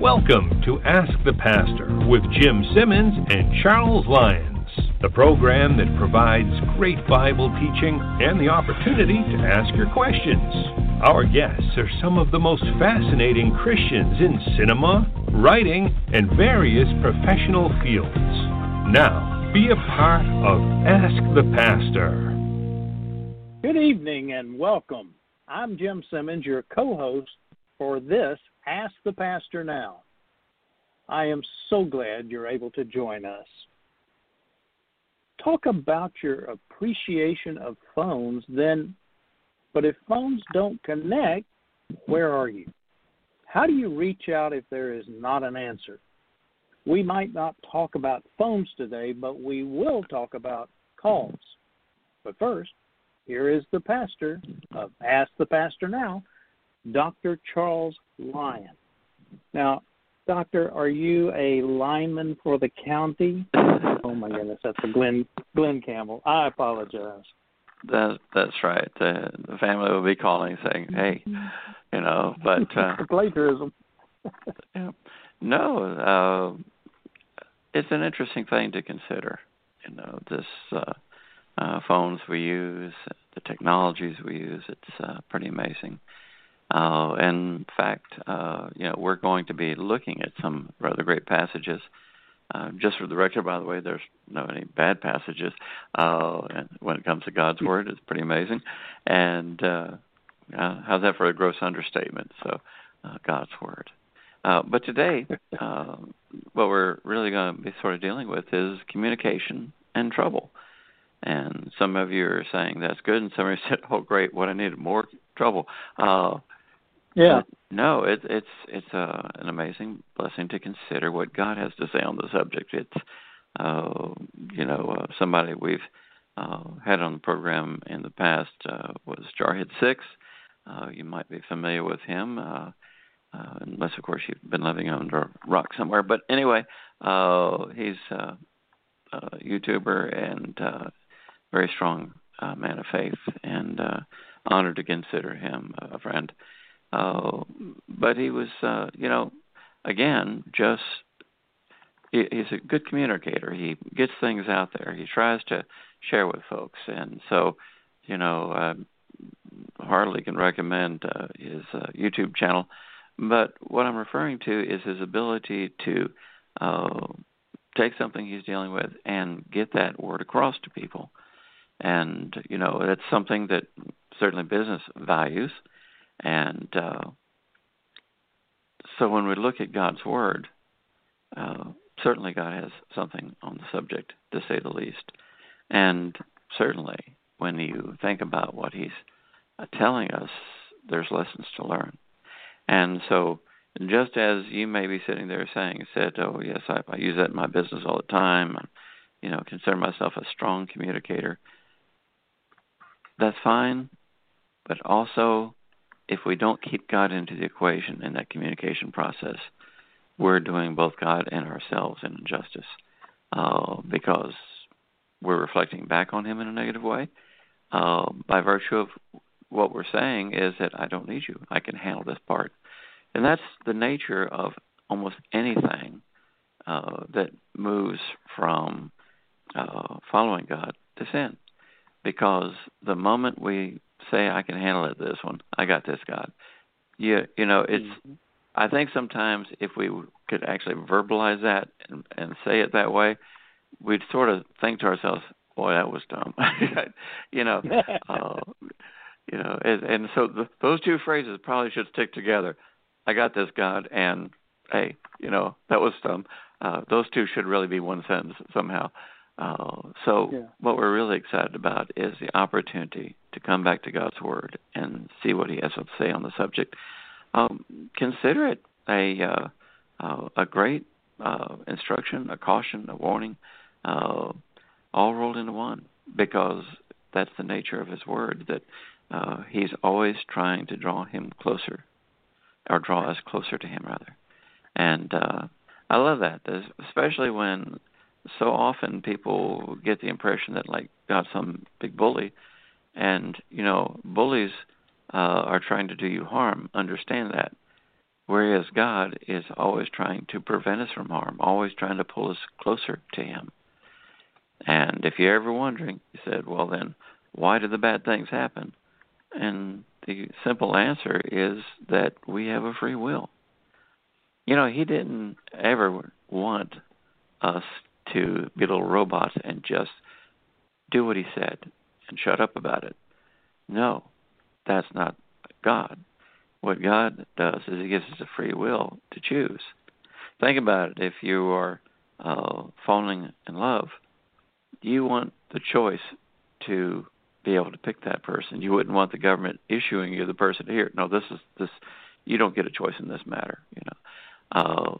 Welcome to Ask the Pastor with Jim Simmons and Charles Lyons, the program that provides great Bible teaching and the opportunity to ask your questions. Our guests are some of the most fascinating Christians in cinema, writing, and various professional fields. Now, be a part of Ask the Pastor. Good evening and welcome. I'm Jim Simmons, your co-host for this Ask the Pastor Now. I am so glad you're able to join us. Talk about your appreciation of phones, but if phones don't connect, where are you? How do you reach out if there is not an answer? We might not talk about phones today, but we will talk about calls. But first, here is the pastor of Ask the Pastor Now, Dr. Charles Lyon. Now, Doctor, are you a lineman for the county? Oh, my goodness, that's a Glenn Campbell. I apologize. That's right. The family will be calling saying, hey, but... plagiarism. Yeah. No, it's an interesting thing to consider. This phones we use, the technologies we use, it's pretty amazing. In fact, we're going to be looking at some rather great passages. Just for the record, by the way, there's no any bad passages. And when it comes to God's Word, it's pretty amazing. And how's that for a gross understatement? So, God's Word. But today, what we're really going to be sort of dealing with is communication and trouble. And some of you are saying that's good, and some of you said, "Oh, great! What I needed more trouble." Yeah. No, it's an amazing blessing to consider what God has to say on the subject. It's somebody we've had on the program in the past was Jarhead Six. You might be familiar with him, unless of course you've been living under a rock somewhere. But anyway, he's a YouTuber and very strong man of faith, and honored to consider him a friend. But he was, again, he's a good communicator. He gets things out there. He tries to share with folks. And so, hardly can recommend his YouTube channel. But what I'm referring to is his ability to take something he's dealing with and get that word across to people. And, that's something that certainly business values. And so when we look at God's Word, certainly God has something on the subject, to say the least. And certainly when you think about what He's telling us, there's lessons to learn. And so just as you may be sitting there said, oh, yes, I use that in my business all the time, consider myself a strong communicator, that's fine, but also if we don't keep God into the equation in that communication process, we're doing both God and ourselves an injustice because we're reflecting back on Him in a negative way. By virtue of what we're saying is that I don't need you. I can handle this part. And that's the nature of almost anything that moves from following God to sin. Because the moment we say, I can handle it, this one, I got this, God. It's, I think sometimes if we could actually verbalize that and say it that way, we'd sort of think to ourselves, boy, that was dumb. And so those two phrases probably should stick together. I got this, God, and hey, that was dumb. Those two should really be one sentence somehow. What we're really excited about is the opportunity to come back to God's Word and see what He has to say on the subject. Consider it a great instruction, a caution, a warning, all rolled into one, because that's the nature of His Word, that He's always trying to draw us closer to Him, rather. And I love that, especially when so often people get the impression that, like, God's some big bully. And, bullies are trying to do you harm. Understand that. Whereas God is always trying to prevent us from harm, always trying to pull us closer to Him. And if you're ever wondering, you said, well then, why do the bad things happen? And the simple answer is that we have a free will. You know, He didn't ever want us to be little robots and just do what He said and shut up about it. No, that's not God. What God does is He gives us a free will to choose. Think about it. If you are falling in love, you want the choice to be able to pick that person. You wouldn't want the government issuing you the person here. No, this. You don't get a choice in this matter. You know,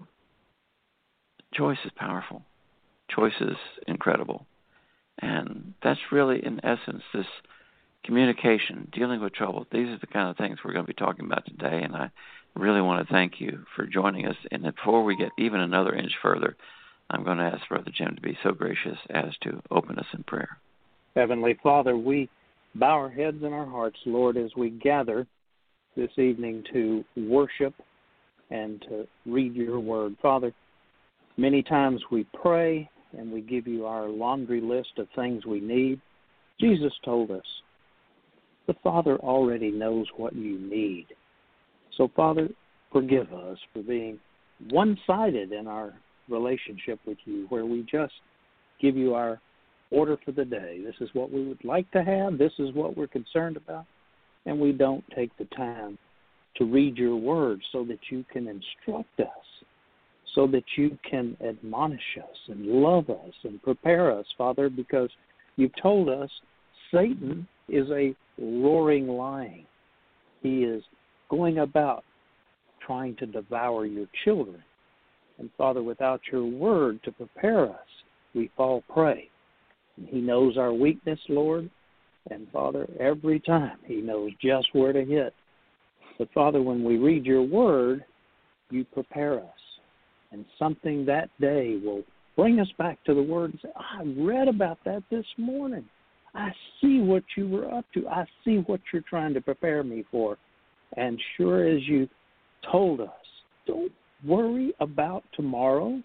choice is powerful. Choice is incredible, and that's really, in essence, this communication, dealing with trouble. These are the kind of things we're going to be talking about today, and I really want to thank you for joining us. And before we get even another inch further, I'm going to ask Brother Jim to be so gracious as to open us in prayer. Heavenly Father, we bow our heads and our hearts, Lord, as we gather this evening to worship and to read your word. Father, many times we pray and we give you our laundry list of things we need. Jesus told us, the Father already knows what you need. So, Father, forgive us for being one-sided in our relationship with you, where we just give you our order for the day. This is what we would like to have. This is what we're concerned about. And we don't take the time to read your word so that you can instruct us, so that you can admonish us and love us and prepare us, Father, because you've told us Satan is a roaring lion. He is going about trying to devour your children. And Father, without your word to prepare us, we fall prey. And he knows our weakness, Lord. And Father, every time he knows just where to hit. But Father, when we read your word, you prepare us. And something that day will bring us back to the word and say, I read about that this morning. I see what you were up to. I see what you're trying to prepare me for. And sure as you told us, don't worry about tomorrow.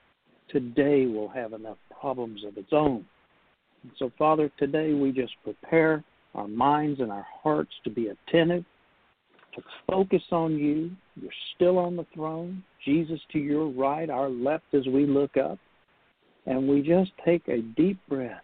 Today will have enough problems of its own. And so, Father, today we just prepare our minds and our hearts to be attentive, to focus on you. You're still on the throne. Jesus to your right, our left as we look up. And we just take a deep breath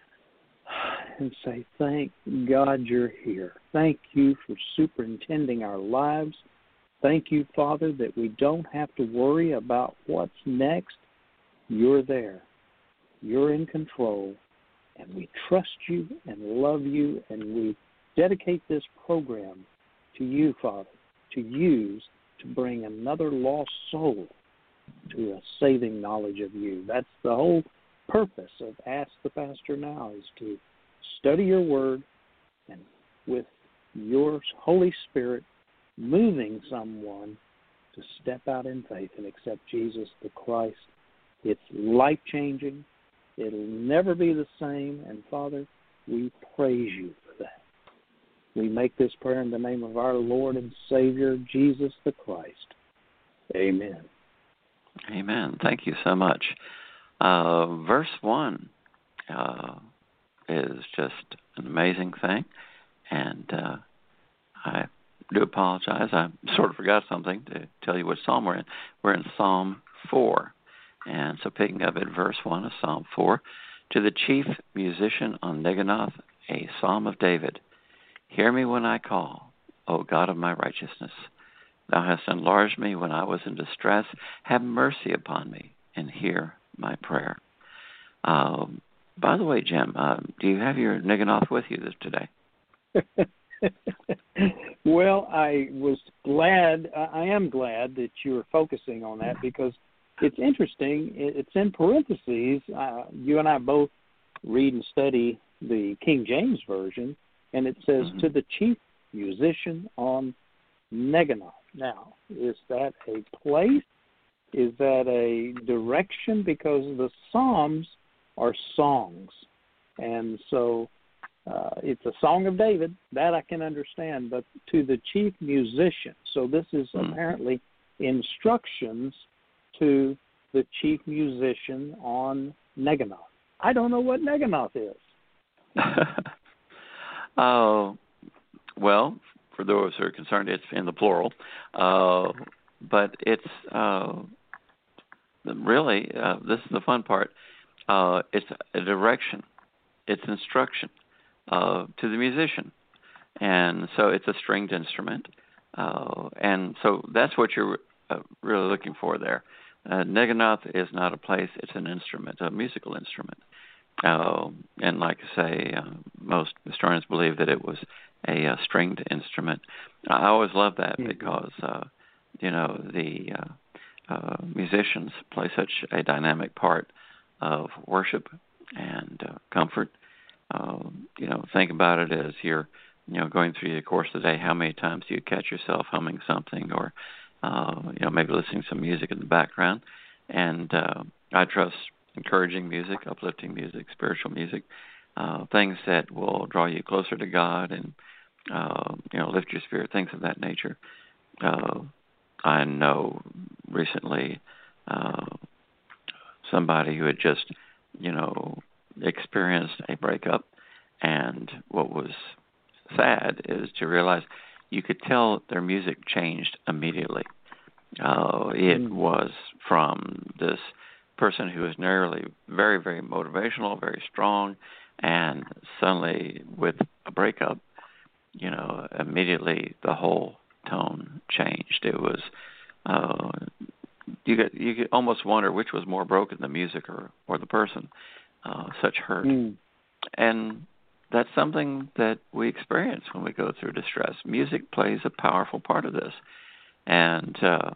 and say, thank God you're here. Thank you for superintending our lives. Thank you, Father, that we don't have to worry about what's next. You're there. You're in control. And we trust you and love you, and we dedicate this program to you, Father, to use to bring another lost soul to a saving knowledge of you. That's the whole purpose of Ask the Pastor Now, is to study your word and with your Holy Spirit moving someone to step out in faith and accept Jesus the Christ. It's life-changing. It'll never be the same. And, Father, we praise you for that. We make this prayer in the name of our Lord and Savior, Jesus the Christ. Amen. Amen. Thank you so much. Verse 1 is just an amazing thing. And I do apologize. I sort of forgot something to tell you what psalm we're in. We're in Psalm 4. And so picking up at verse 1 of Psalm 4, to the chief musician on Neginoth, a psalm of David. Hear me when I call, O God of my righteousness. Thou hast enlarged me when I was in distress. Have mercy upon me and hear my prayer. By the way, Jim, do you have your Neginoth with you today? Well, I am glad that you are focusing on that, because it's interesting. It's in parentheses. You and I both read and study the King James Version, and it says, to the chief musician on Neginoth. Now, is that a place? Is that a direction? Because the Psalms are songs. And so it's a song of David. That I can understand. But to the chief musician. So this is apparently instructions to the chief musician on Neginoth. I don't know what Neginoth is. Well, for those who are concerned, it's in the plural. But it's really, this is the fun part, it's a direction, it's instruction to the musician. And so it's a stringed instrument. And so that's what you're really looking for there. Neginoth is not a place, it's an instrument, a musical instrument. And like I say, most historians believe that it was a stringed instrument. I always love that because, the musicians play such a dynamic part of worship and comfort. Think about it as you're, going through the course of the day, how many times do you catch yourself humming something or, maybe listening to some music in the background. And I trust encouraging music, uplifting music, spiritual music, things that will draw you closer to God and, lift your spirit, things of that nature. I know recently somebody who had just, experienced a breakup, and what was sad is to realize you could tell their music changed immediately. It was from this person who was narrowly very, very motivational, very strong, and suddenly with a breakup, immediately the whole tone changed. It was you could almost wonder which was more broken, the music or the person. Such hurt, and that's something that we experience when we go through distress. Music plays a powerful part of this, and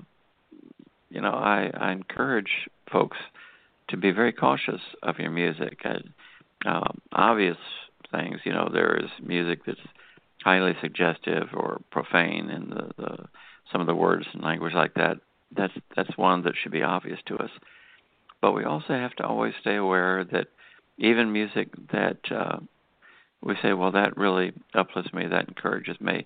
I encourage folks to be very cautious of your music. Obvious things, there is music that's highly suggestive or profane in the some of the words and language like that. That's one that should be obvious to us. But we also have to always stay aware that even music that we say, well, that really uplifts me, that encourages me.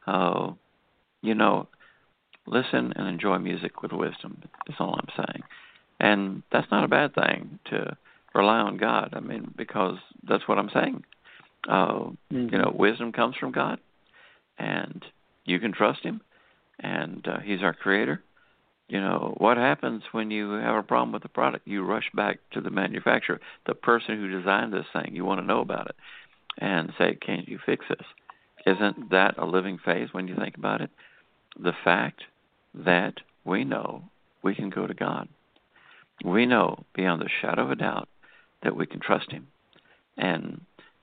Listen and enjoy music with wisdom is all I'm saying. And that's not a bad thing, to rely on God. I mean, because that's what I'm saying. Wisdom comes from God, and you can trust Him, and He's our Creator. What happens when you have a problem with the product? You rush back to the manufacturer, the person who designed this thing. You want to know about it and say, can you fix this? Isn't that a living phase when you think about it? The fact that we know we can go to God. We know beyond the shadow of a doubt that we can trust Him. And,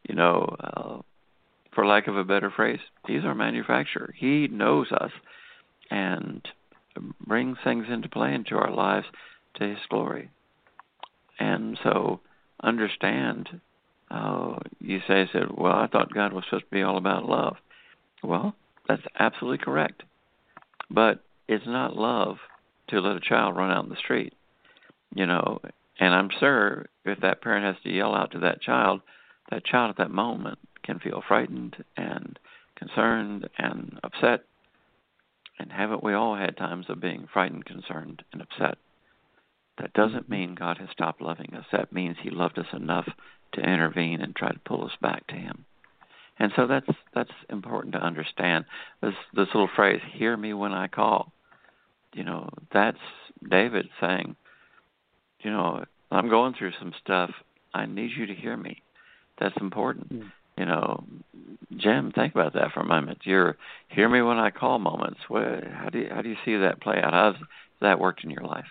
for lack of a better phrase, He's our manufacturer. He knows us and brings things into play into our lives to His glory. And so understand, you said, well, I thought God was supposed to be all about love. Well, that's absolutely correct. But it's not love to let a child run out in the street, and I'm sure if that parent has to yell out to that child at that moment can feel frightened and concerned and upset. And haven't we all had times of being frightened, concerned, and upset? That doesn't mean God has stopped loving us. That means He loved us enough to intervene and try to pull us back to Him. And so that's important to understand. This little phrase, hear me when I call, that's David saying, I'm going through some stuff. I need you to hear me. That's important. Jim, think about that for a moment. Your hear me when I call moments. How do you see that play out? How's that worked in your life?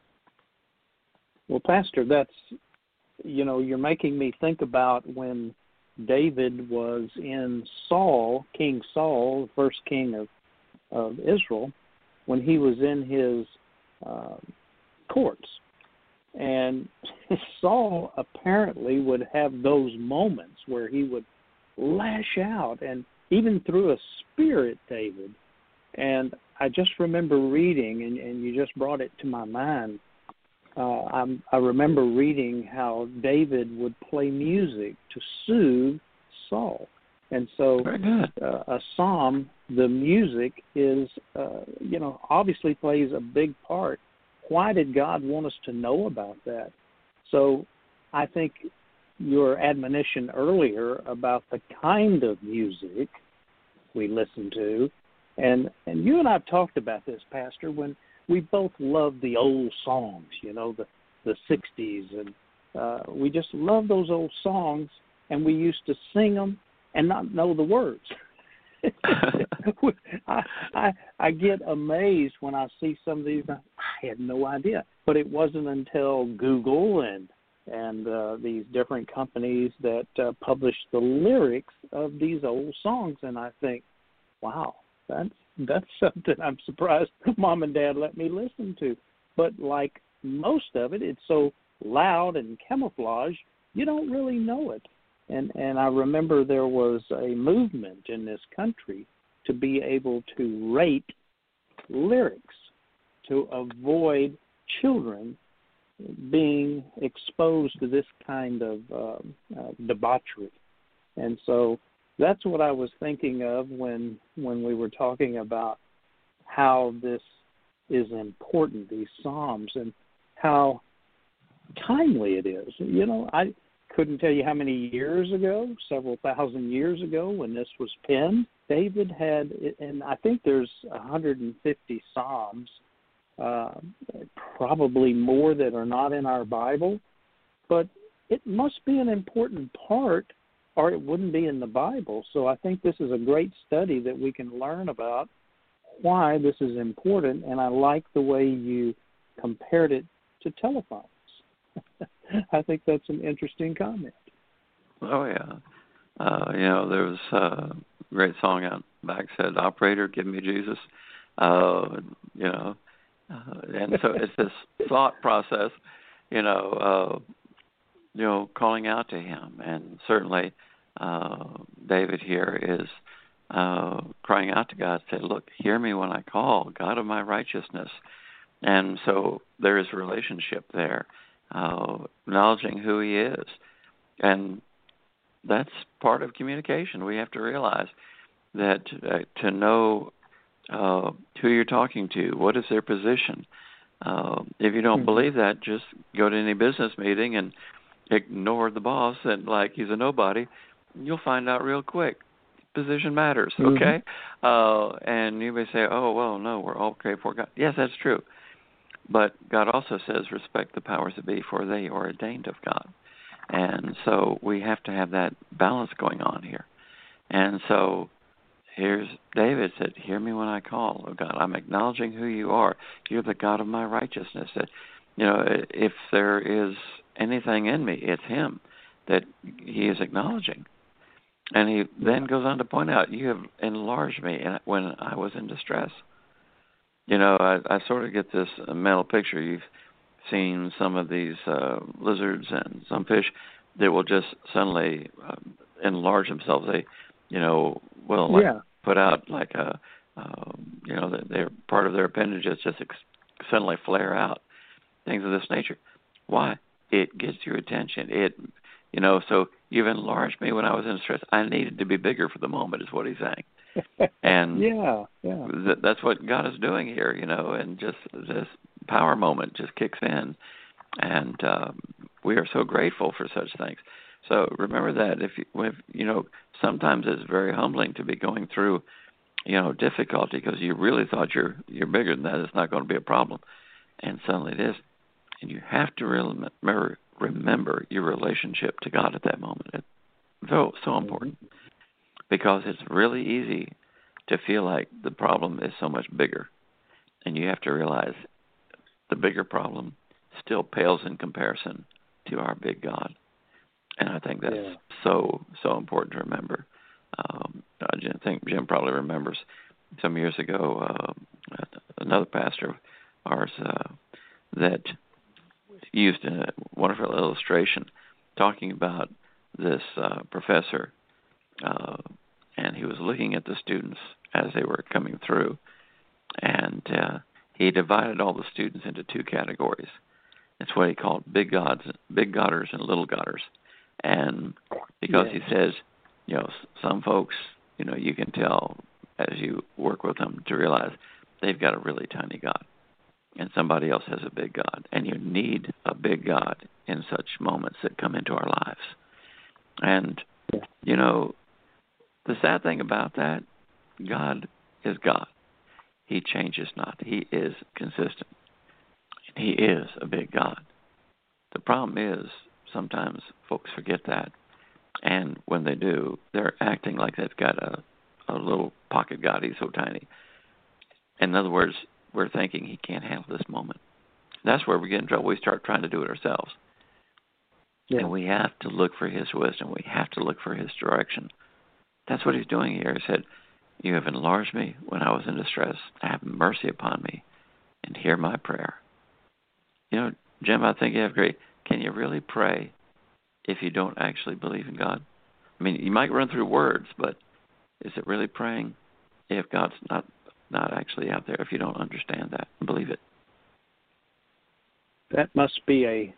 Well, Pastor, that's, you're making me think about when David was in King Saul, the first king of Israel, when he was in his courts. And Saul apparently would have those moments where he would lash out and even threw a spear at David. And I just remember reading, and you just brought it to my mind, I remember reading how David would play music to soothe Saul. And so a psalm the music is, obviously plays a big part. Why did God want us to know about that? So I think your admonition earlier about the kind of music we listen to, and you and I have talked about this, Pastor, when we both love the old songs, the 60s, and we just love those old songs, and we used to sing them and not know the words. I get amazed when I see some of these. I had no idea, but it wasn't until Google and these different companies that published the lyrics of these old songs, and I think, wow, that's something I'm surprised Mom and Dad let me listen to. But like most of it, it's so loud and camouflaged, you don't really know it. And I remember there was a movement in this country to be able to rate lyrics to avoid children being exposed to this kind of debauchery. And so that's what I was thinking of when we were talking about how this is important, these Psalms, and how timely it is. I couldn't tell you how many years ago, several thousand years ago, when this was penned. David had, and I think there's 150 Psalms, probably more that are not in our Bible, but it must be an important part or it wouldn't be in the Bible. So I think this is a great study that we can learn about why this is important, and I like the way you compared it to telephones. I think that's an interesting comment. Oh, yeah. There was a great song out back said, "Operator, give me Jesus." And so it's this thought process, calling out to him. And certainly David here is crying out to God, say, "Look, hear me when I call, God of my righteousness." And so there is a relationship there, acknowledging who he is. And that's part of communication. We have to realize that to know who you're talking to, what is their position. If you don't believe that, just go to any business meeting and ignore the boss and like he's a nobody. You'll find out real quick. Position matters, okay? And you may say, "Oh, well, no, we're all okay for God." Yes, that's true. But God also says, "Respect the powers that be, for they are ordained of God." And so we have to have that balance going on here. And so here's David said, "Hear me when I call, oh God. I'm acknowledging who you are. You're the God of my righteousness." That, if there is anything in me, it's him that he is acknowledging. And he then goes on to point out, "You have enlarged me when I was in distress." I sort of get this mental picture. You've seen some of these lizards and some fish that will just suddenly enlarge themselves. They, put out like they're part of their appendages just suddenly flare out. Things of this nature. Why? It gets your attention. So you've enlarged me when I was in stress. I needed to be bigger for the moment, is what he's saying. And that's what God is doing here, and just this power moment just kicks in. And we are so grateful for such things. So remember that if sometimes it's very humbling to be going through, difficulty because you really thought you're bigger than that. It's not going to be a problem. And suddenly it is. And you have to remember your relationship to God at that moment. It's so important because it's really easy to feel like the problem is so much bigger. And you have to realize the bigger problem still pales in comparison to our big God. And I think that's so important to remember. I think Jim probably remembers some years ago another pastor of ours that used a wonderful illustration talking about this professor, and he was looking at the students as they were coming through, and he divided all the students into two categories. It's what he called big godders and little godders. And because he says, some folks, you can tell as you work with them to realize they've got a really tiny God and somebody else has a big God. And you need a big God in such moments that come into our lives. And, you know, the sad thing about that, God is God. He changes not. He is consistent. He is a big God. The problem is sometimes folks forget that. And when they do, they're acting like they've got a little pocket God. He's so tiny. In other words, we're thinking he can't handle this moment. That's where we get in trouble. We start trying to do it ourselves. Yeah. And we have to look for his wisdom. We have to look for his direction. That's what he's doing here. He said, you have enlarged me when I was in distress. Have mercy upon me and hear my prayer. You know, Jim, I think you have great. Can you really pray if you don't actually believe in God? I mean, you might run through words, but is it really praying if God's not actually out there, if you don't understand that and believe it? That must be a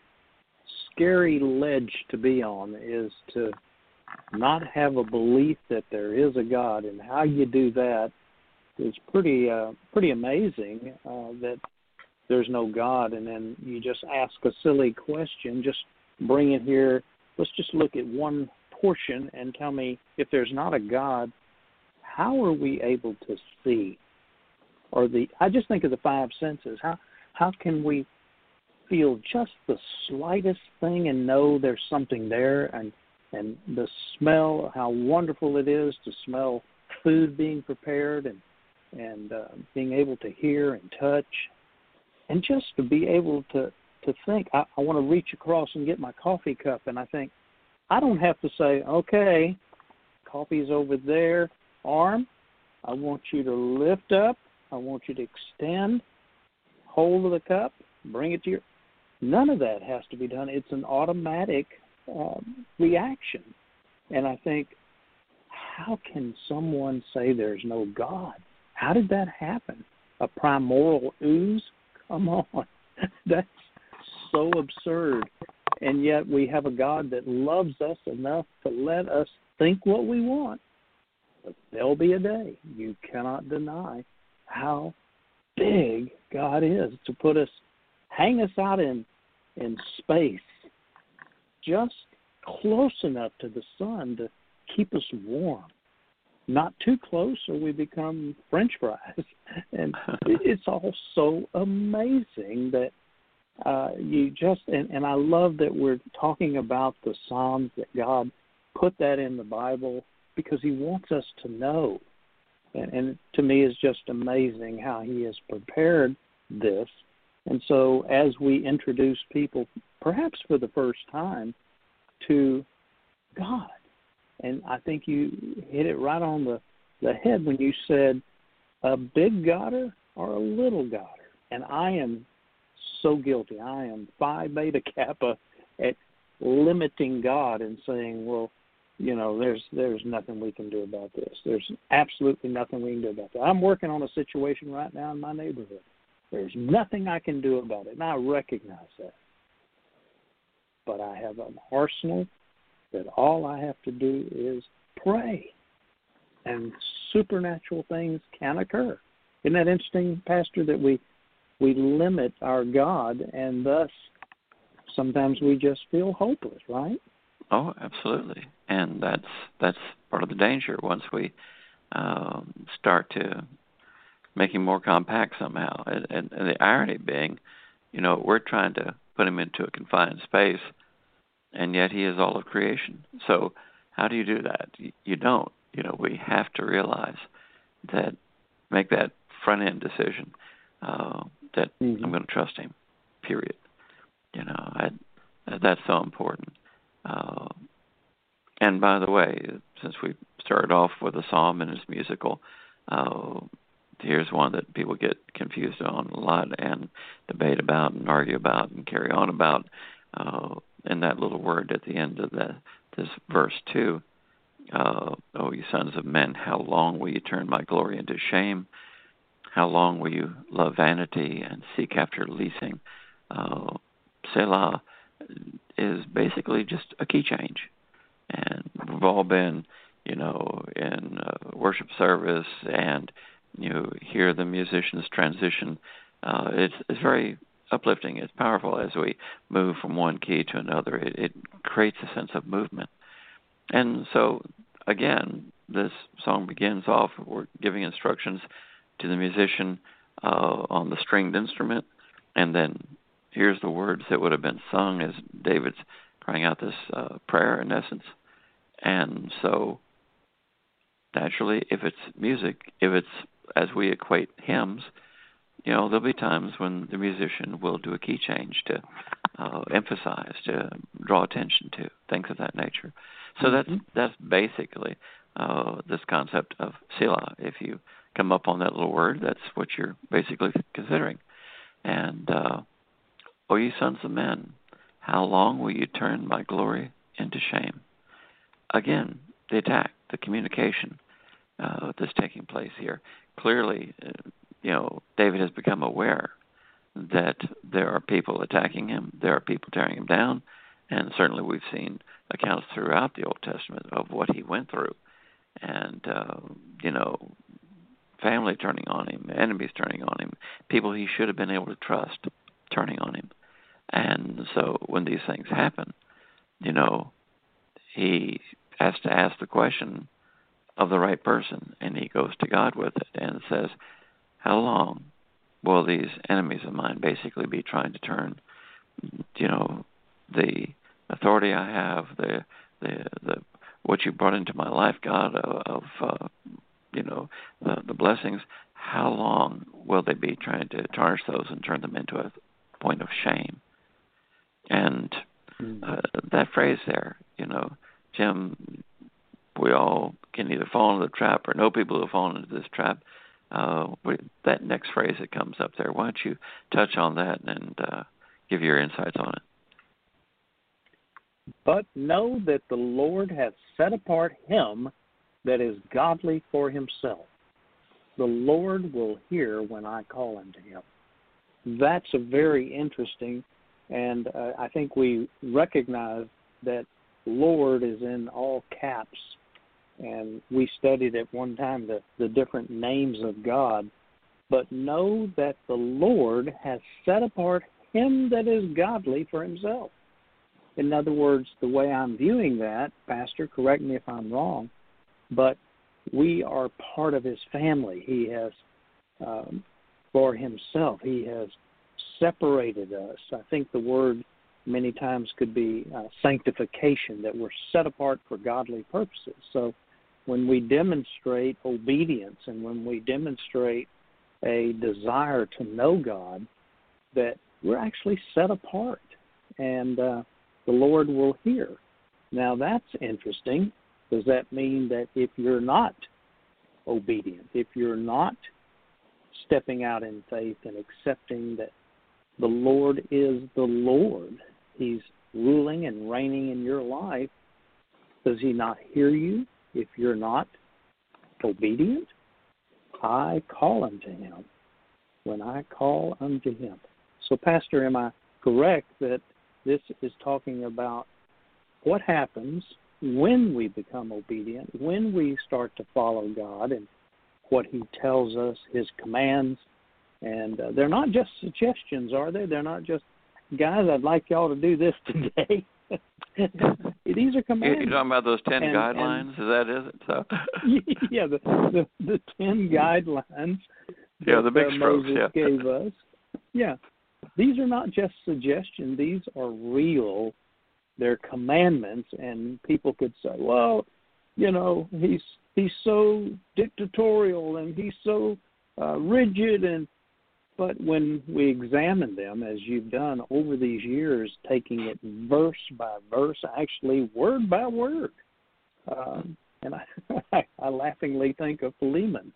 scary ledge to be on, is to not have a belief that there is a God. And how you do that is pretty amazing, that there's no God, and then you just ask a silly question, just bring it here. Let's just look at one portion and tell me, if there's not a God, how are we able to see? Or I just think of the five senses. How can we feel just the slightest thing and know there's something there, and the smell, how wonderful it is to smell food being prepared, and being able to hear and touch, and just to be able to think, I want to reach across and get my coffee cup, and I think, I don't have to say, okay, coffee's over there, arm, I want you to lift up, I want you to extend hold of the cup, bring it to your... None of that has to be done. It's an automatic reaction. And I think, how can someone say there's no God? How did that happen? A primordial ooze? Come on. That's so absurd. And yet we have a God that loves us enough to let us think what we want. But there'll be a day, you cannot deny how big God is, to put us, hang us out in space, just close enough to the sun to keep us warm. Not too close or we become French fries. And it's all so amazing that you just, and I love that we're talking about the Psalms, that God put that in the Bible because he wants us to know. And to me, it's just amazing how he has prepared this. And so as we introduce people, perhaps for the first time, to God, and I think you hit it right on the head when you said a big Godder or a little Godder. And I am so guilty. I am Phi Beta Kappa at limiting God and saying, well, you know, there's nothing we can do about this. There's absolutely nothing we can do about that. I'm working on a situation right now in my neighborhood. There's nothing I can do about it, and I recognize that. But I have an arsenal that all I have to do is pray, and supernatural things can occur. Isn't that interesting, Pastor, that we limit our God, and thus sometimes we just feel hopeless, right? Oh, absolutely. And that's part of the danger once we start to make him more compact somehow. And the irony being, you know, we're trying to put him into a confined space, and yet he is all of creation. So how do you do that? You don't. You know, we have to realize that, make that front-end decision that I'm going to trust him, period. You know, that's so important. And by the way, since we started off with a psalm and it's musical, here's one that people get confused on a lot and debate about and argue about and carry on about. And that little word at the end of this verse 2, oh, you sons of men, how long will you turn my glory into shame? How long will you love vanity and seek after leasing? Selah is basically just a key change. And we've all been in worship service, and you hear the musicians transition. It's very uplifting. It's powerful as we move from one key to another. It creates a sense of movement. And so, again, this song begins off, we're giving instructions to the musician on the stringed instrument, and then here's the words that would have been sung as David's crying out this prayer, in essence. And so, naturally, if it's music, if it's as we equate hymns, there'll be times when the musician will do a key change to emphasize, to draw attention to, things of that nature. So that's basically this concept of Selah. If you come up on that little word, that's what you're basically considering. And, O ye sons of men, how long will you turn my glory into shame? Again, the attack, the communication that's taking place here. Clearly, David has become aware that there are people attacking him, there are people tearing him down, and certainly we've seen accounts throughout the Old Testament of what he went through. And, family turning on him, enemies turning on him, people he should have been able to trust turning on him. And so when these things happen, he has to ask the question of the right person, and he goes to God with it and says, how long will these enemies of mine basically be trying to turn, the authority I have, the what you brought into my life, God, of the blessings, how long will they be trying to tarnish those and turn them into a point of shame? And that phrase there, Jim, we all can either fall into the trap or know people who have fallen into this trap. That next phrase that comes up there, why don't you touch on that and give your insights on it? But know that the Lord hath set apart him that is godly for himself. The Lord will hear when I call unto him. That's a very interesting, and I think we recognize that Lord is in all caps. And we studied at one time the different names of God. But know that the Lord has set apart him that is godly for himself. In other words, the way I'm viewing that, Pastor, correct me if I'm wrong, but we are part of his family. He has, for himself, he has separated us. I think the word many times could be sanctification, that we're set apart for godly purposes. So when we demonstrate obedience and when we demonstrate a desire to know God, that we're actually set apart, and the Lord will hear. Now that's interesting. Does that mean that if you're not obedient, if you're not stepping out in faith and accepting that the Lord is the Lord, he's ruling and reigning in your life, does he not hear you if you're not obedient? I call unto him when I call unto him. So, Pastor, am I correct that this is talking about what happens when we become obedient, when we start to follow God and what he tells us, his commands? And they're not just suggestions, are they? They're not just, guys, I'd like y'all to do this today. These are commands. You're talking about those 10 guidelines? Is that it? So. Yeah, the 10 guidelines that the big strokes, Moses gave us. Yeah. These are not just suggestions. These are real. They're commandments, and people could say, well, he's so dictatorial and he's so rigid, but when we examine them, as you've done over these years, taking it verse by verse, actually word by word, and I laughingly think of Philemon.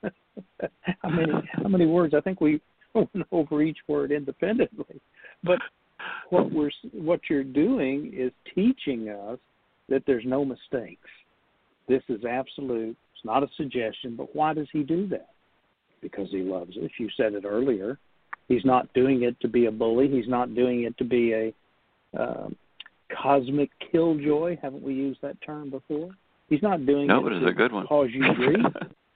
how many words? I think we went over each word independently. But what you're doing is teaching us that there's no mistakes. This is absolute. It's not a suggestion. But why does he do that? Because he loves us. You said it earlier. He's not doing it to be a bully. He's not doing it to be a cosmic killjoy. Haven't we used that term before? He's not doing no, it but it's a good one. cause you grief.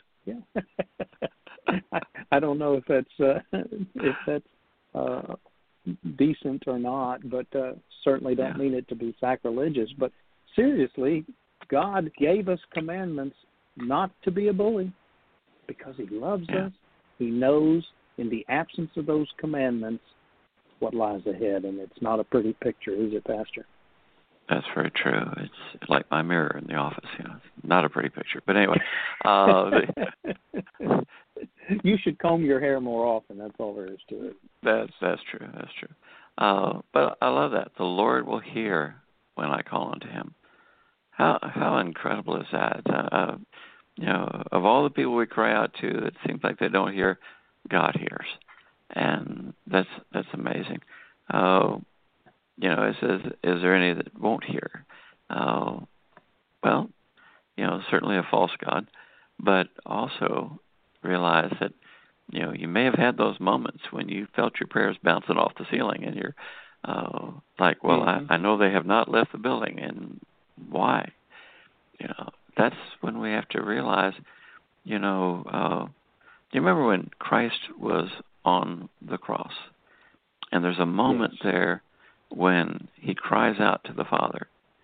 Yeah. I don't know if that's decent or not, but certainly don't mean it to be sacrilegious. But seriously, God gave us commandments not to be a bully because He loves us. He knows in the absence of those commandments what lies ahead, and it's not a pretty picture, is it, Pastor? That's very true. It's like my mirror in the office, not a pretty picture. But anyway. You should comb your hair more often. That's all there is to it. That's true. That's true. But I love that. The Lord will hear when I call unto Him. How incredible is that? Of all the people we cry out to, it seems like they don't hear, God hears. And that's amazing. It says, is there any that won't hear? Well, certainly a false God, but also realize that, you may have had those moments when you felt your prayers bouncing off the ceiling and you're like, well, I know they have not left the building, and why? That's when we have to realize, do you remember when Christ was on the cross? And there's a moment there when He cries out to the Father,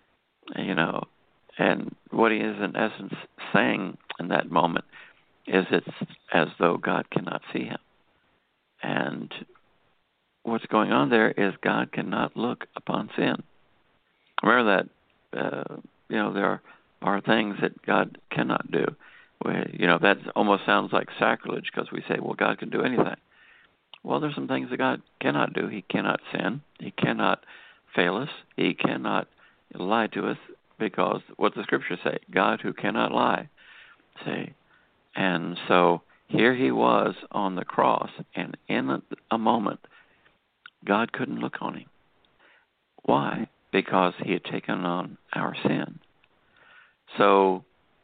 and what He is in essence saying in that moment is it's as though God cannot see Him. And what's going on there is God cannot look upon sin. Remember that, there are things that God cannot do. That almost sounds like sacrilege because we say, well, God can do anything. Well, there's some things that God cannot do. He cannot sin. He cannot fail us. He cannot lie to us, because what the Scriptures say, God who cannot lie. See? And so here He was on the cross, and in a moment, God couldn't look on Him. Why? Because He had taken on our sin. So,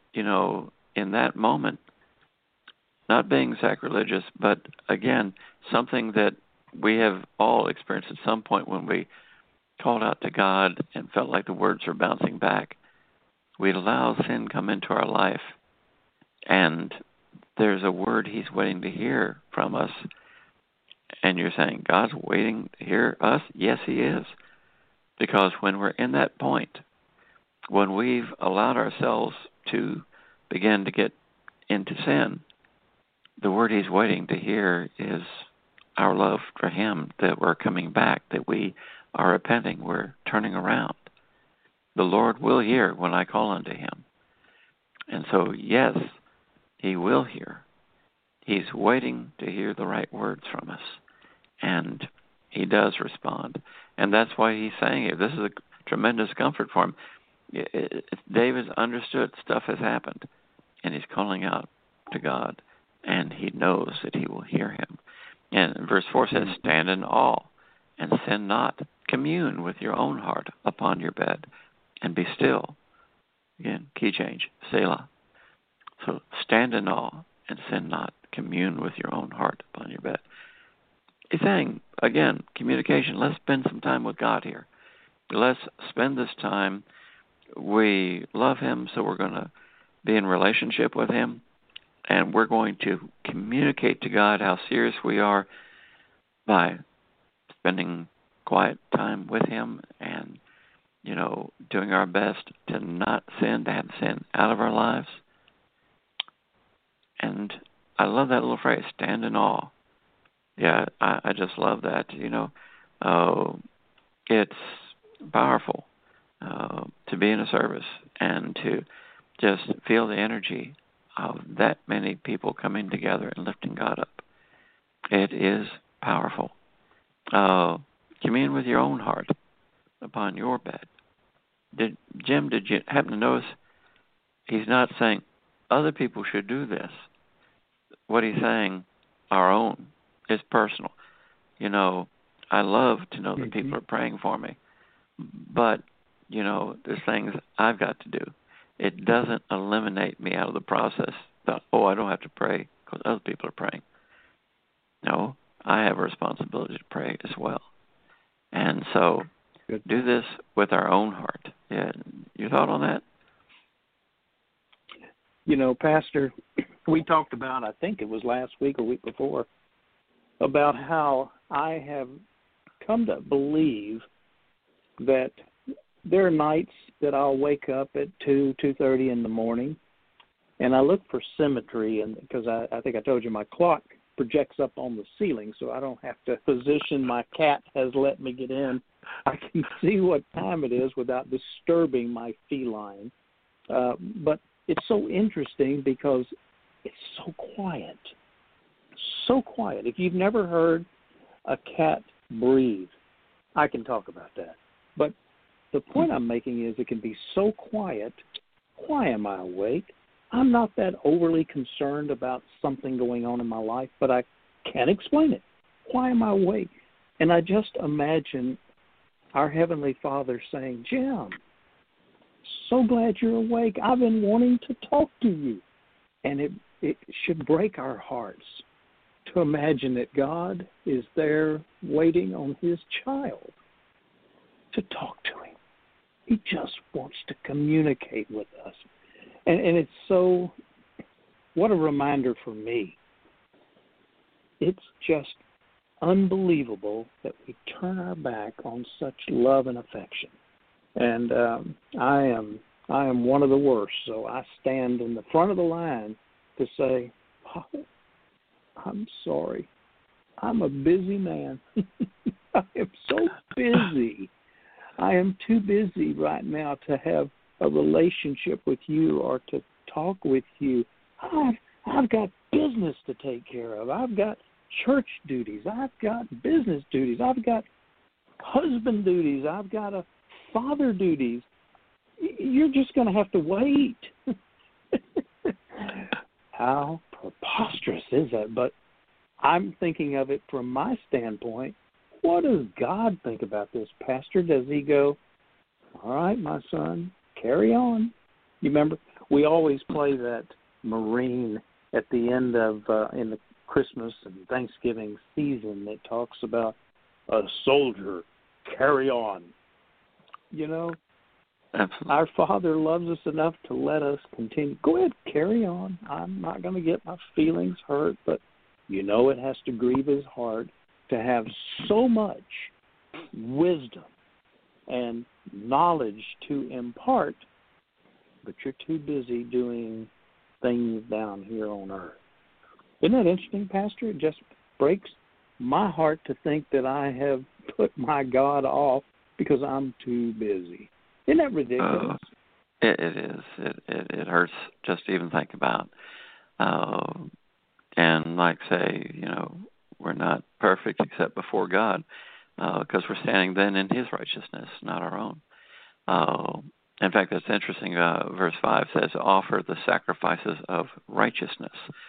in that moment, not being sacrilegious, but again, something that we have all experienced at some point when we called out to God and felt like the words were bouncing back. We'd allow sin come into our life, and there's a word He's waiting to hear from us. And you're saying, God's waiting to hear us? Yes, He is. Because when we're in that point, when we've allowed ourselves to begin to get into sin, the word He's waiting to hear is our love for Him, that we're coming back, that we are repenting, we're turning around. The Lord will hear when I call unto Him. And so, yes, He will hear. He's waiting to hear the right words from us. And He does respond. And that's why He's saying it. This is a tremendous comfort for him. David's understood stuff has happened, and he's calling out to God, and he knows that He will hear him. And verse 4 says, stand in awe and sin not. Commune with your own heart upon your bed and be still. Again, key change, Selah. So stand in awe and sin not. Commune with your own heart upon your bed. He's saying, again, communication. Let's spend some time with God here. Let's spend this time. We love Him, so we're going to be in relationship with Him, and we're going to communicate to God how serious we are by spending quiet time with Him and, doing our best to not sin, to have sin out of our lives. And I love that little phrase, stand in awe. Yeah, I just love that. It's powerful to be in a service and to just feel the energy of that many people coming together and lifting God up. It is powerful. Commune with your own heart upon your bed. Did you happen to notice He's not saying other people should do this? What He's saying, our own, is personal. I love to know that people are praying for me, but, there's things I've got to do. It doesn't eliminate me out of the process. I don't have to pray because other people are praying. No, I have a responsibility to pray as well. And so do this with our own heart. Yeah, your thought on that? You know, Pastor, we talked about, I think it was last week or week before, about how I have come to believe that there are nights that I'll wake up at 2:30 in the morning, and I look for symmetry, and because I think I told you my clock projects up on the ceiling, so I don't have to position. My cat has let me get in. I can see what time it is without disturbing my feline. But it's so interesting because it's so quiet. So quiet. If you've never heard a cat breathe, I can talk about that. But the point I'm making is it can be so quiet. Why am I awake? I'm not that overly concerned about something going on in my life, but I can't explain it. Why am I awake? And I just imagine our Heavenly Father saying, Jim, so glad you're awake. I've been wanting to talk to you. And it should break our hearts to imagine that God is there waiting on his child to talk to him. He just wants to communicate with us. And it's so, what a reminder for me. It's just unbelievable that we turn our back on such love and affection. And I am one of the worst, so I stand in the front of the line to say, Father, I'm sorry. I'm a busy man. I am so busy. I am too busy right now to have a relationship with you or to talk with you. I've got business to take care of. I've got church duties. I've got business duties. I've got husband duties. I've got a father duties. You're just going to have to wait. How preposterous is that? But I'm thinking of it from my standpoint. What does God think about this, Pastor? Does he go, all right, my son, carry on? You remember, we always play that Marine at the end of, in the Christmas and Thanksgiving season that talks about a soldier, carry on. You know, Absolutely. Our Father loves us enough to let us continue. Go ahead, carry on. I'm not going to get my feelings hurt, but you know it has to grieve his heart to have so much wisdom and knowledge to impart, but you're too busy doing things down here on earth. Isn't that interesting, Pastor? It just breaks my heart to think that I have put my God off because I'm too busy. Isn't that ridiculous? It is. It hurts just to even think about. And like say, you know, we're not perfect except before God, because we're standing then in his righteousness, not our own. In fact, that's interesting. Verse 5 says, offer the sacrifices of righteousness.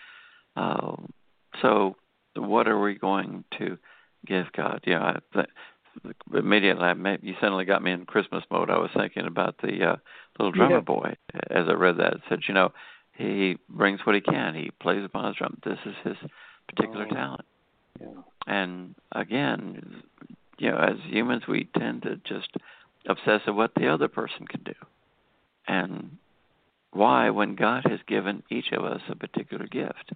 So what are we going to give God? Yeah, immediately, you suddenly got me in Christmas mode. I was thinking about the little drummer boy as I read that. It said, you know, he brings what he can. He plays upon his drum. This is his particular talent. Yeah. And again, you know, as humans, we tend to just obsess at what the other person can do. And why, when God has given each of us a particular gift?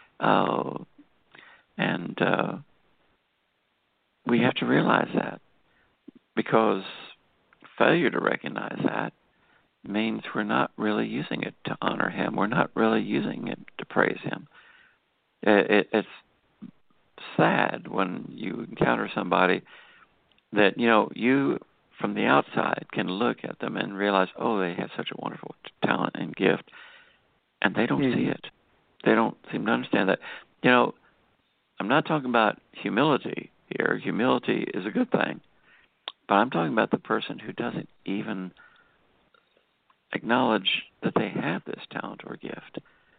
We have to realize that, because failure to recognize that means we're not really using it to honor him. We're not really using it to praise him. It's sad when you encounter somebody that, you know, you from the outside can look at them and realize, oh, they have such a wonderful talent and gift, and they don't see it. They don't seem to understand that. You know, I'm not talking about humility here. Humility is a good thing. But I'm talking about the person who doesn't even acknowledge that they have this talent or gift.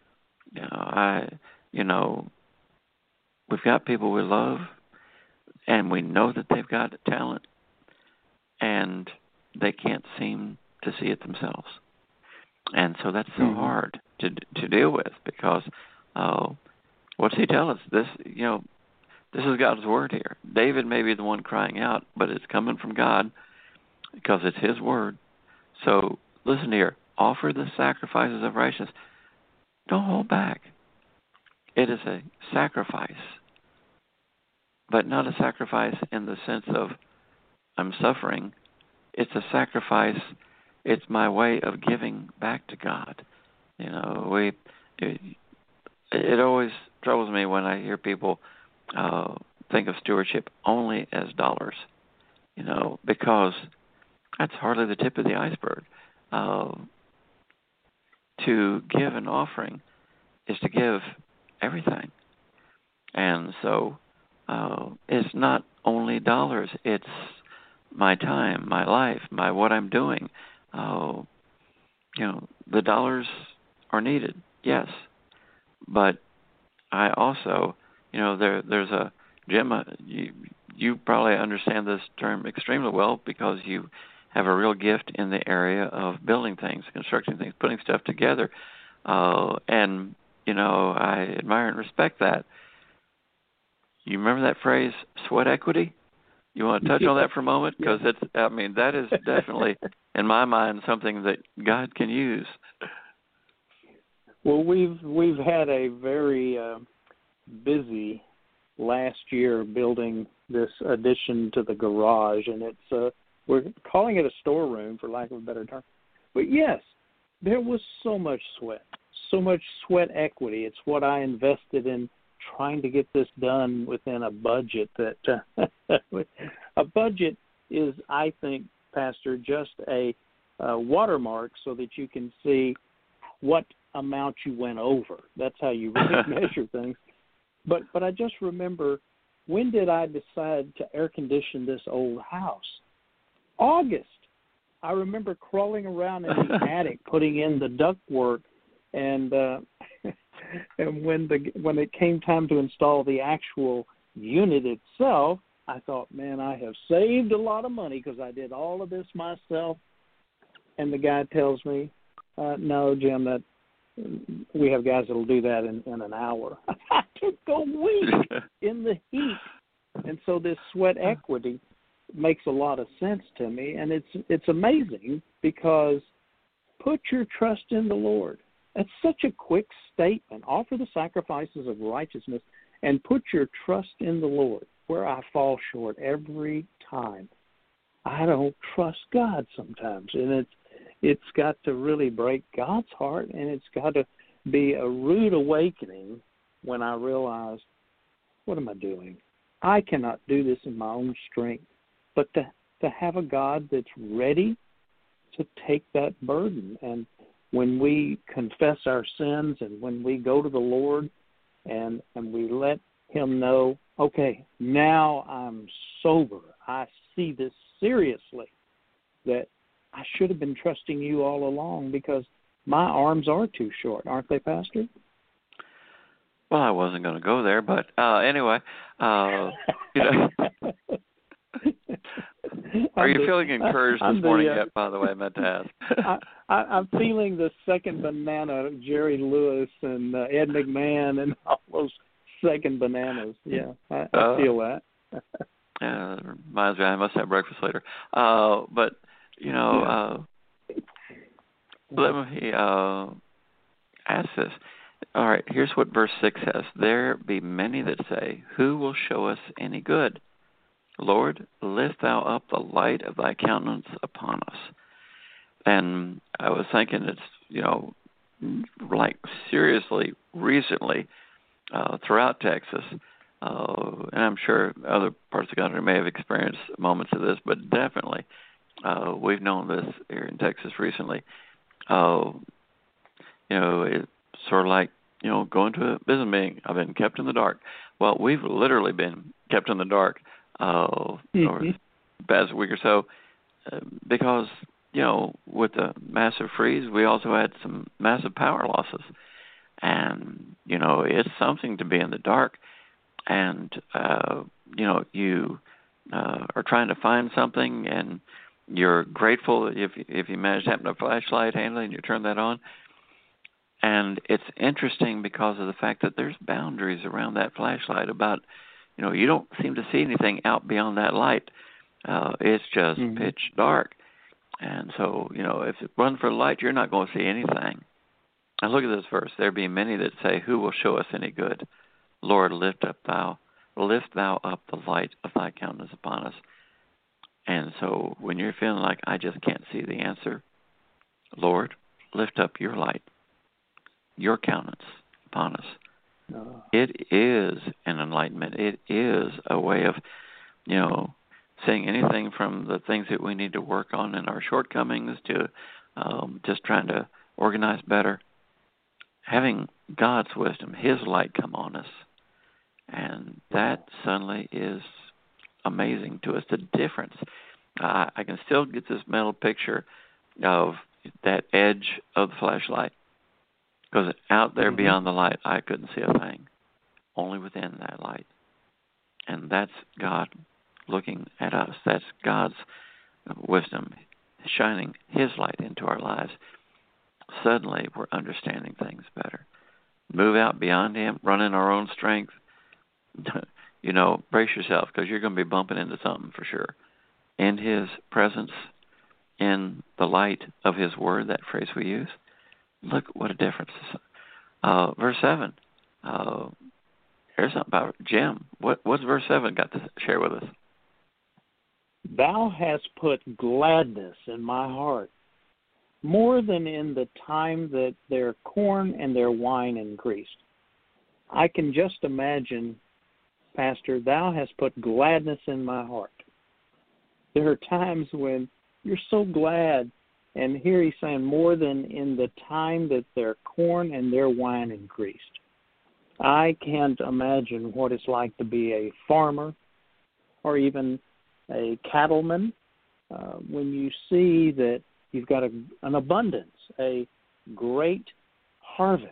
We've got people we love, and we know that they've got a talent, and they can't seem to see it themselves. And so that's so hard to deal with, because what's he tell us? This is God's word here. David may be the one crying out, but it's coming from God because it's his word. So listen here. Offer the sacrifices of righteousness. don't hold back. It is a sacrifice, but not a sacrifice in the sense of I'm suffering. It's a sacrifice. It's my way of giving back to God. You know, it always troubles me when I hear people think of stewardship only as dollars, you know, because that's hardly the tip of the iceberg. To give an offering is to give everything. And so it's not only dollars, it's my time, my life, what I'm doing. You know, the dollars are needed, yes. But I also, you know, there's a, Jim, you probably understand this term extremely well because you have a real gift in the area of building things, constructing things, putting stuff together. And, you know, I admire and respect that. You remember that phrase, sweat equity? You want to touch on that for a moment? Because that is definitely, in my mind, something that God can use. Well, we've had a very busy last year building this addition to the garage, and it's we're calling it a storeroom for lack of a better term. But yes, there was so much sweat equity. It's what I invested in trying to get this done within a budget that a budget is, I think, Pastor, just a watermark so that you can see what amount you went over. That's how you really measure things. But I just remember, when did I decide to air condition this old house? August. I remember crawling around in the attic putting in the ductwork, and and when it came time to install the actual unit itself, I thought, man, I have saved a lot of money because I did all of this myself. And the guy tells me, no, Jim, that we have guys that will do that in an hour. I took a week in the heat. And so this sweat equity makes a lot of sense to me. And it's amazing because put your trust in the Lord. That's such a quick statement. Offer the sacrifices of righteousness and put your trust in the Lord, where I fall short every time. I don't trust God sometimes, and it's got to really break God's heart, and it's got to be a rude awakening when I realize, what am I doing? I cannot do this in my own strength, but to have a God that's ready to take that burden. And when we confess our sins and when we go to the Lord and we let him know, okay, now I'm sober. I see this seriously, that I should have been trusting you all along because my arms are too short, aren't they, Pastor? Well, I wasn't going to go there, but anyway, you know. Are you feeling encouraged this morning yet, by the way, I meant to ask? I'm feeling the second banana, Jerry Lewis and Ed McMahon and all those second bananas. Yeah, I feel that. Yeah, it reminds me I must have breakfast later. But, you know, let me ask this. All right, here's what verse 6 says. There be many that say, who will show us any good? Lord, lift thou up the light of thy countenance upon us. And I was thinking it's, you know, like seriously recently throughout Texas, and I'm sure other parts of the country may have experienced moments of this, but definitely we've known this here in Texas recently. You know, it's sort of like, you know, going to a business meeting. I've been kept in the dark. Well, we've literally been kept in the dark over the past week or so because, you know, with the massive freeze, we also had some massive power losses. And, you know, it's something to be in the dark. And, you know, you are trying to find something and you're grateful if you manage to happen a flashlight handy and you turn that on. And it's interesting because of the fact that there's boundaries around that flashlight about, you know, you don't seem to see anything out beyond that light. It's just pitch dark. And so, you know, if it runs for the light, you're not going to see anything. Now look at this verse. There be many that say, who will show us any good? Lord, lift thou up the light of thy countenance upon us. And so when you're feeling like I just can't see the answer, Lord, lift up your light, your countenance upon us. It is an enlightenment. It is a way of, saying anything from the things that we need to work on and our shortcomings to just trying to organize better. Having God's wisdom, His light come on us. And that suddenly is amazing to us. The difference. I can still get this mental picture of that edge of the flashlight. Because out there beyond the light, I couldn't see a thing. Only within that light. And that's God looking at us. That's God's wisdom shining His light into our lives. Suddenly, we're understanding things better. Move out beyond Him, run in our own strength. Brace yourself, because you're going to be bumping into something for sure. In His presence, in the light of His Word, that phrase we use, look what a difference. Verse 7. Here's something about Jim. What's verse 7 got to share with us? Thou hast put gladness in my heart, more than in the time that their corn and their wine increased. I can just imagine, Pastor, thou hast put gladness in my heart. There are times when you're so glad, and here he's saying more than in the time that their corn and their wine increased. I can't imagine what it's like to be a farmer or even a cattleman when you see that you've got an abundance, a great harvest,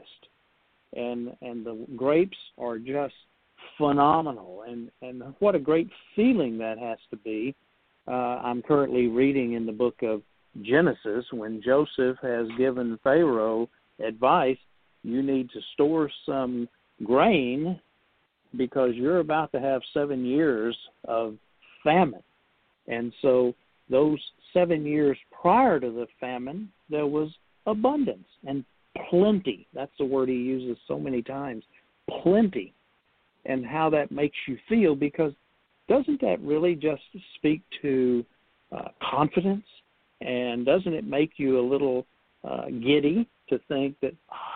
and the grapes are just phenomenal, and what a great feeling that has to be. I'm currently reading in the book of Genesis when Joseph has given Pharaoh advice, you need to store some grain because you're about to have 7 years of famine. And so those 7 years prior to the famine, there was abundance and plenty. That's the word he uses so many times, plenty, and how that makes you feel, because doesn't that really just speak to confidence? And doesn't it make you a little giddy to think that,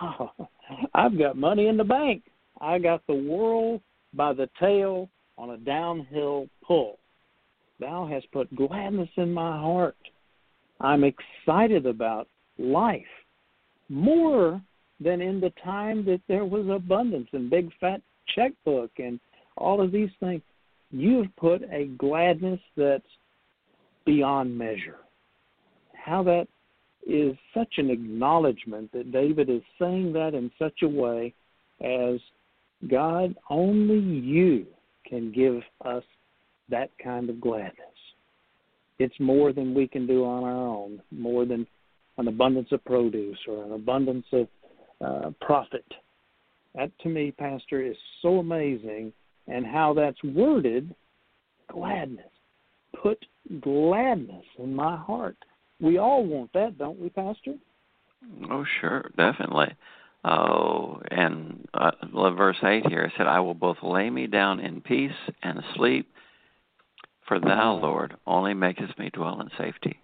I've got money in the bank. I got the world by the tail on a downhill pull. Thou hast put gladness in my heart. I'm excited about life more than in the time that there was abundance and big fat checkbook and all of these things. You've put a gladness that's beyond measure. How that is such an acknowledgement that David is saying that in such a way as God, only you can give us that kind of gladness. It's more than we can do on our own, more than an abundance of produce or an abundance of profit. That, to me, Pastor, is so amazing, and how that's worded, gladness. Put gladness in my heart. We all want that, don't we, Pastor? Oh, sure, definitely. Oh, and verse 8 here, it said, I will both lay me down in peace and sleep, for thou, Lord, only makest me dwell in safety.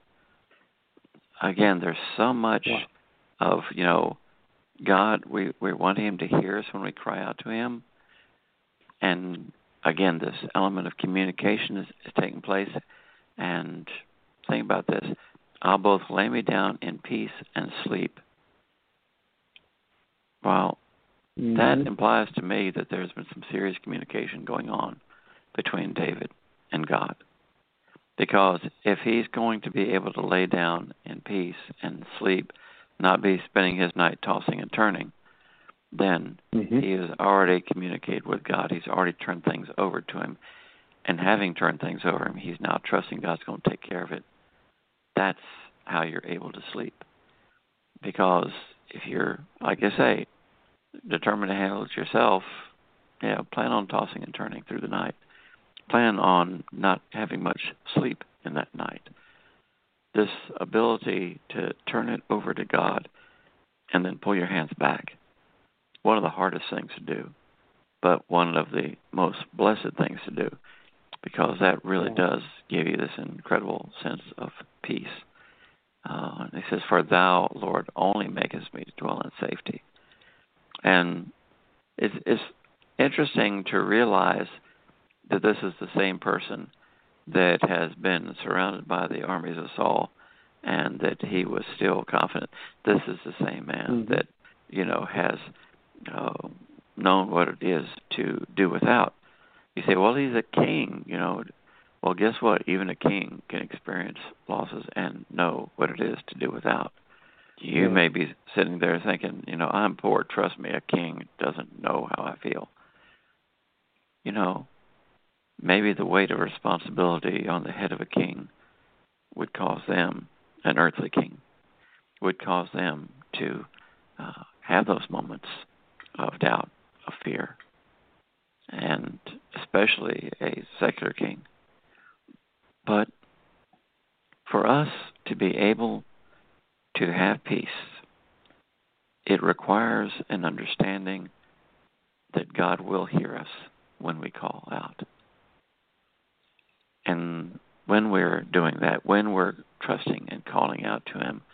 Again, there's so much of, God, we want Him to hear us when we cry out to Him. And again, this element of communication is taking place. And think about this. I'll both lay me down in peace and sleep. Well, that implies to me that there's been some serious communication going on between David and God. Because if he's going to be able to lay down in peace and sleep, not be spending his night tossing and turning, then he has already communicated with God. He's already turned things over to him. And having turned things over him, he's now trusting God's going to take care of it. That's how you're able to sleep. Because if you're, like I say, determined to handle it yourself, plan on tossing and turning through the night. Plan on not having much sleep in that night. This ability to turn it over to God and then pull your hands back. One of the hardest things to do, but one of the most blessed things to do, because that really does give you this incredible sense of peace. He says, "For thou, Lord, only makest me to dwell in safety." And it's interesting to realize that this is the same person that has been surrounded by the armies of Saul, and that he was still confident. This is the same man that, has known what it is to do without. You say, well, he's a king, Well, guess what? Even a king can experience losses and know what it is to do without. You may be sitting there thinking, I'm poor. Trust me, a king doesn't know how I feel. Maybe the weight of responsibility on the head of a king would cause them, an earthly king, would cause them to have those moments of doubt, of fear, and especially a secular king. But for us to be able to have peace, it requires an understanding that God will hear us when we call out. And when we're doing that, when we're trusting and calling out to Him,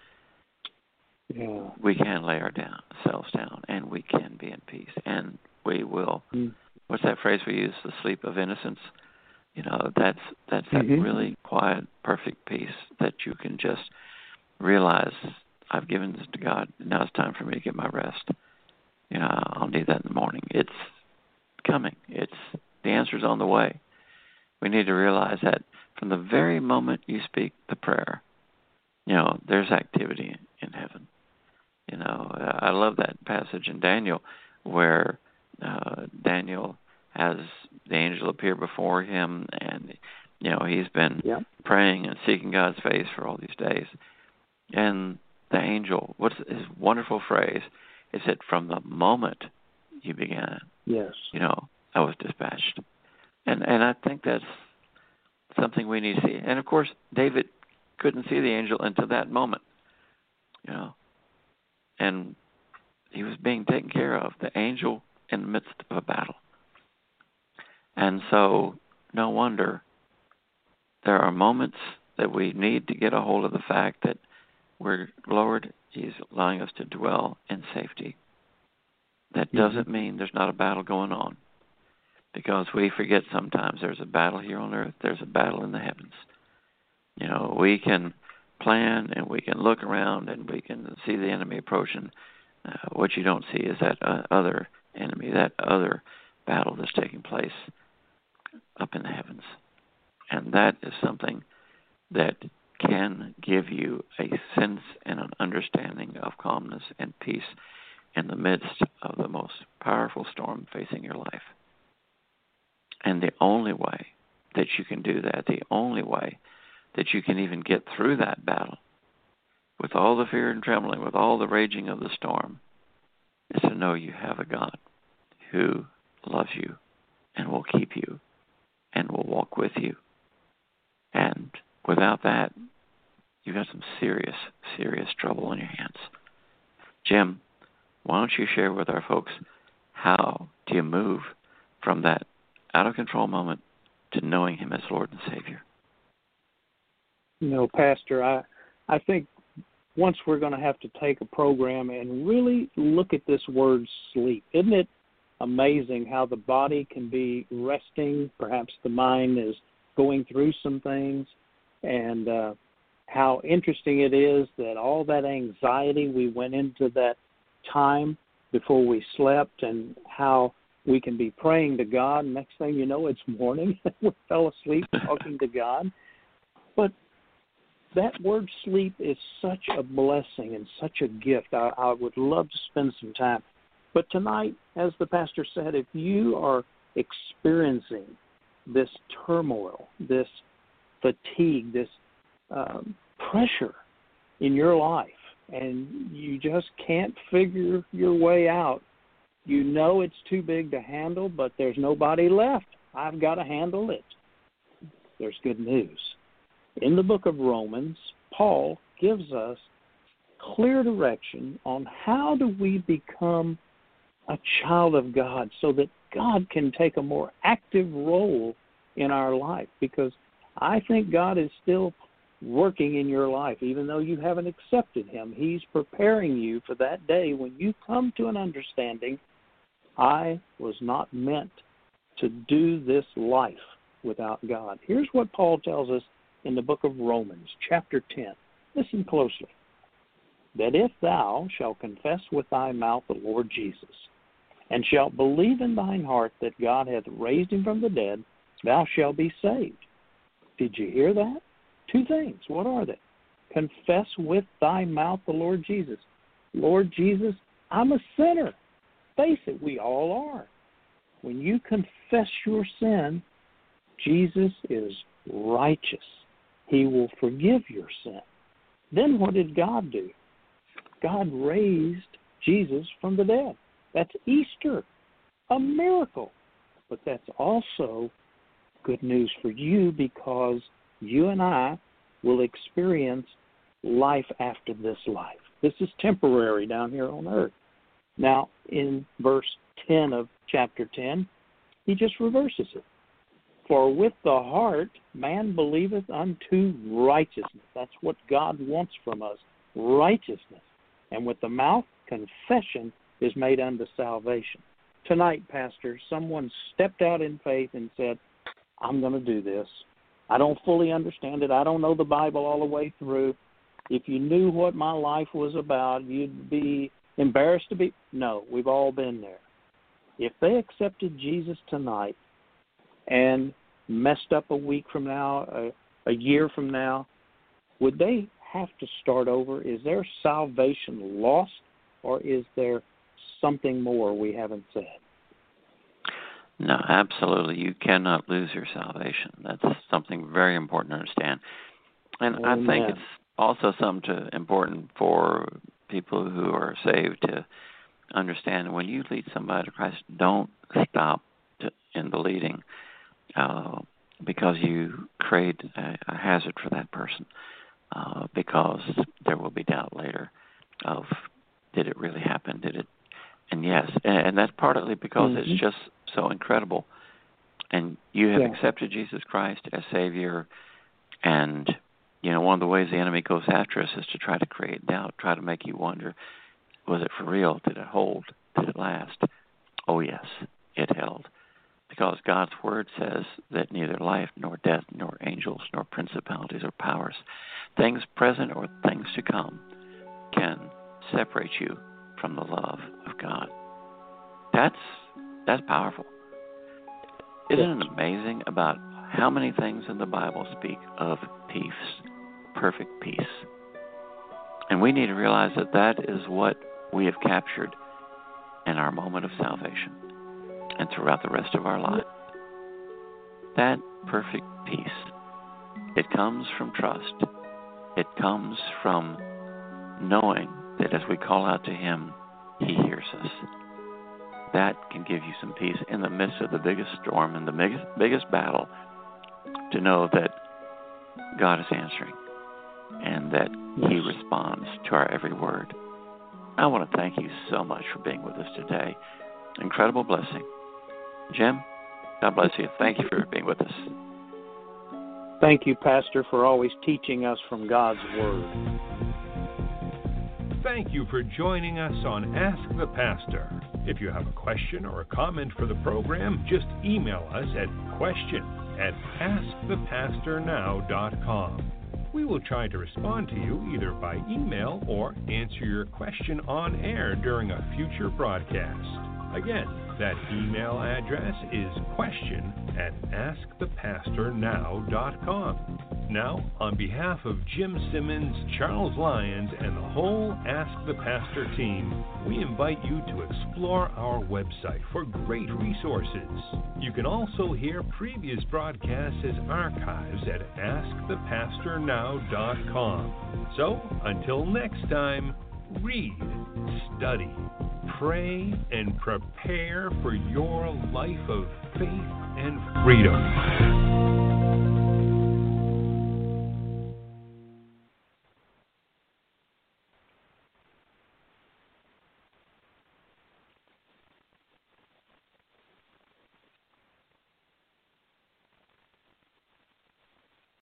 we can lay ourselves down, and we can be in peace, and we will. What's that phrase we use? The sleep of innocence. That's that really quiet, perfect peace that you can just realize, I've given this to God. Now it's time for me to get my rest. I'll need that in the morning. It's coming. The answer's on the way. We need to realize that from the very moment you speak the prayer, there's activity in heaven. I love that passage in Daniel where Daniel has the angel appear before him, and he's been praying and seeking God's face for all these days. And the angel, what's his wonderful phrase, is that from the moment you began, I was dispatched. And I think that's something we need to see. And of course, David couldn't see the angel until that moment, and he was being taken care of, the angel in the midst of a battle. And so, no wonder there are moments that we need to get a hold of the fact that Lord, He's allowing us to dwell in safety. That doesn't mean there's not a battle going on, because we forget sometimes there's a battle here on earth, there's a battle in the heavens. We can plan and we can look around and we can see the enemy approaching. What you don't see is that other enemy, that other battle that's taking place up in the heavens. And that is something that can give you a sense and an understanding of calmness and peace in the midst of the most powerful storm facing your life. And the only way that you can do that, the only way that you can even get through that battle with all the fear and trembling, with all the raging of the storm, is to know you have a God who loves you and will keep you and will walk with you. And without that, you've got some serious, serious trouble on your hands. Jim, why don't you share with our folks, how do you move from that out-of-control moment to knowing Him as Lord and Savior? Pastor, I think once we're going to have to take a program and really look at this word sleep. Isn't it amazing how the body can be resting? Perhaps the mind is going through some things, and how interesting it is that all that anxiety we went into that time before we slept, and how we can be praying to God. Next thing you know, it's morning. We fell asleep talking to God. But that word sleep is such a blessing and such a gift. I would love to spend some time. But tonight, as the pastor said, if you are experiencing this turmoil, this fatigue, this pressure in your life, and you just can't figure your way out, it's too big to handle, but there's nobody left. I've got to handle it. There's good news. In the book of Romans, Paul gives us clear direction on how do we become a child of God so that God can take a more active role in our life, because I think God is still working in your life. Even though you haven't accepted Him, He's preparing you for that day when you come to an understanding, I was not meant to do this life without God. Here's what Paul tells us in the book of Romans, chapter 10. Listen closely. That if thou shalt confess with thy mouth the Lord Jesus, and shalt believe in thine heart that God hath raised him from the dead, thou shalt be saved. Did you hear that? Two things. What are they? Confess with thy mouth the Lord Jesus. Lord Jesus, I'm a sinner. Face it, we all are. When you confess your sin, Jesus is righteous. He will forgive your sin. Then what did God do? God raised Jesus from the dead. That's Easter, a miracle. But that's also good news for you, because you and I will experience life after this life. This is temporary down here on earth. Now, in verse 10 of chapter 10, he just reverses it. For with the heart man believeth unto righteousness. That's what God wants from us, righteousness. And with the mouth, confession is made unto salvation. Tonight, Pastor, someone stepped out in faith and said, I'm going to do this. I don't fully understand it. I don't know the Bible all the way through. If you knew what my life was about, you'd be embarrassed to be. No, we've all been there. If they accepted Jesus tonight and messed up a week from now, a year from now, would they have to start over? Is their salvation lost, or is there something more we haven't said? No, absolutely. You cannot lose your salvation. That's something very important to understand. And Amen. I think it's also something important for people who are saved to understand. When you lead somebody to Christ, don't stop in the leading because you create a hazard for that person, because there will be doubt later of, did it really happen? Did it? And yes, and that's partly because it's just so incredible. And you have accepted Jesus Christ as Savior, and you know, one of the ways the enemy goes after us is to try to create doubt, try to make you wonder, was it for real? Did it hold? Did it last? Oh yes, it held. Because God's Word says that neither life nor death nor angels nor principalities or powers, things present or things to come, can separate you from the love of God. That's powerful. Isn't it amazing about how many things in the Bible speak of peace, perfect peace? And we need to realize that that is what we have captured in our moment of salvation and throughout the rest of our life. That perfect peace, it comes from trust. It comes from knowing that as we call out to Him, He hears us. That can give you some peace in the midst of the biggest storm and the biggest battle, to know that God is answering and that He responds to our every word. I want to thank you so much for being with us today. Incredible blessing. Jim, God bless you. Thank you for being with us. Thank you, Pastor, for always teaching us from God's Word. Thank you for joining us on Ask the Pastor. If you have a question or a comment for the program, just email us at question@askthepastornow.com. We will try to respond to you either by email or answer your question on air during a future broadcast. Again, that email address is question@askthepastornow.com. Now, on behalf of Jim Simmons, Charles Lyons, and the whole Ask the Pastor team, we invite you to explore our website for great resources. You can also hear previous broadcasts as archives at AskThePastorNow.com. So, until next time, read, study, pray, and prepare for your life of faith and freedom.